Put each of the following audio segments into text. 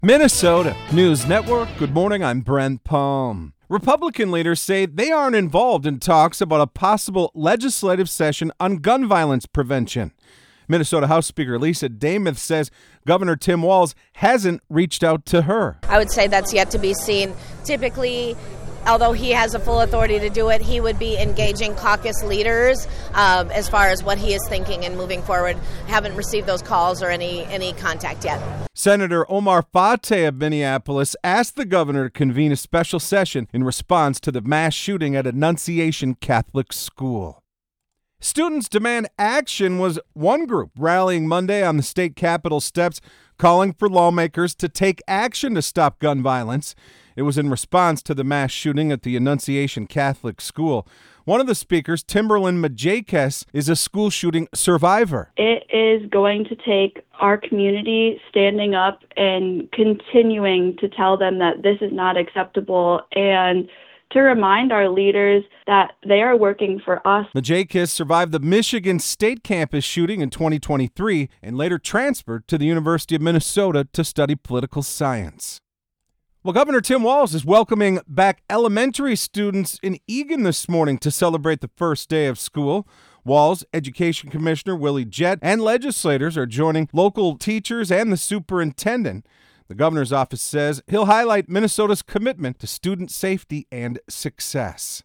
Minnesota News Network. Good morning, I'm Brent Palm. Republican leaders say they aren't involved in talks about a possible legislative session on gun violence prevention. Minnesota House Speaker Lisa Demuth says Governor Tim Walz hasn't reached out to her. I would say that's yet to be seen. Typically, although he has a full authority to do it, he would be engaging caucus leaders as far as what he is thinking and moving forward. Haven't received those calls or any contact yet. Senator Omar Fateh of Minneapolis asked the governor to convene a special session in response to the mass shooting at Annunciation Catholic School. Students Demand Action was one group rallying Monday on the state capitol steps, calling for lawmakers to take action to stop gun violence. It was in response to the mass shooting at the Annunciation Catholic School. One of the speakers, Timberland Majakes, is a school shooting survivor. It is going to take our community standing up and continuing to tell them that this is not acceptable and to remind our leaders that they are working for us. Majakes survived the Michigan State campus shooting in 2023 and later transferred to the University of Minnesota to study political science. Well, Governor Tim Walz is welcoming back elementary students in Eagan this morning to celebrate the first day of school. Walz, Education Commissioner Willie Jett, and legislators are joining local teachers and the superintendent. The governor's office says he'll highlight Minnesota's commitment to student safety and success.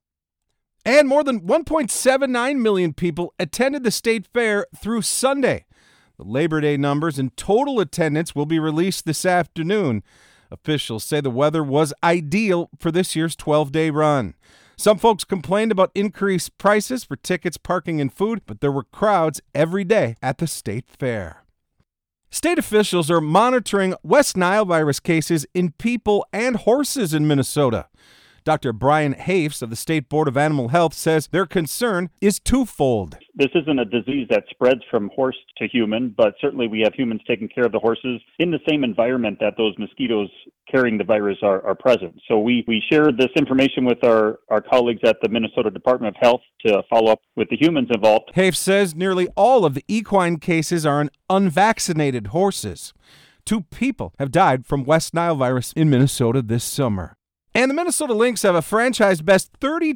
And more than 1.79 million people attended the state fair through Sunday. The Labor Day numbers and total attendance will be released this afternoon. Officials say the weather was ideal for this year's 12-day run. Some folks complained about increased prices for tickets, parking, and food, but there were crowds every day at the state fair. State officials are monitoring West Nile virus cases in people and horses in Minnesota. Dr. Brian Hafes of the State Board of Animal Health says their concern is twofold. This isn't a disease that spreads from horse to human, but certainly we have humans taking care of the horses in the same environment that those mosquitoes carrying the virus are present. So we share this information with our colleagues at the Minnesota Department of Health to follow up with the humans involved. Hafes says nearly all of the equine cases are in unvaccinated horses. 2 people have died from West Nile virus in Minnesota this summer. And the Minnesota Lynx have a franchise-best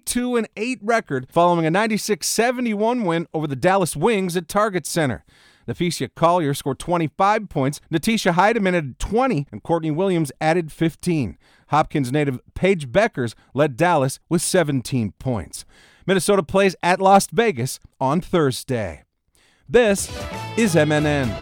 32-8 record following a 96-71 win over the Dallas Wings at Target Center. Nephesia Collier scored 25 points, Natisha Heidemann added 20, and Courtney Williams added 15. Hopkins native Paige Beckers led Dallas with 17 points. Minnesota plays at Las Vegas on Thursday. This is MNN.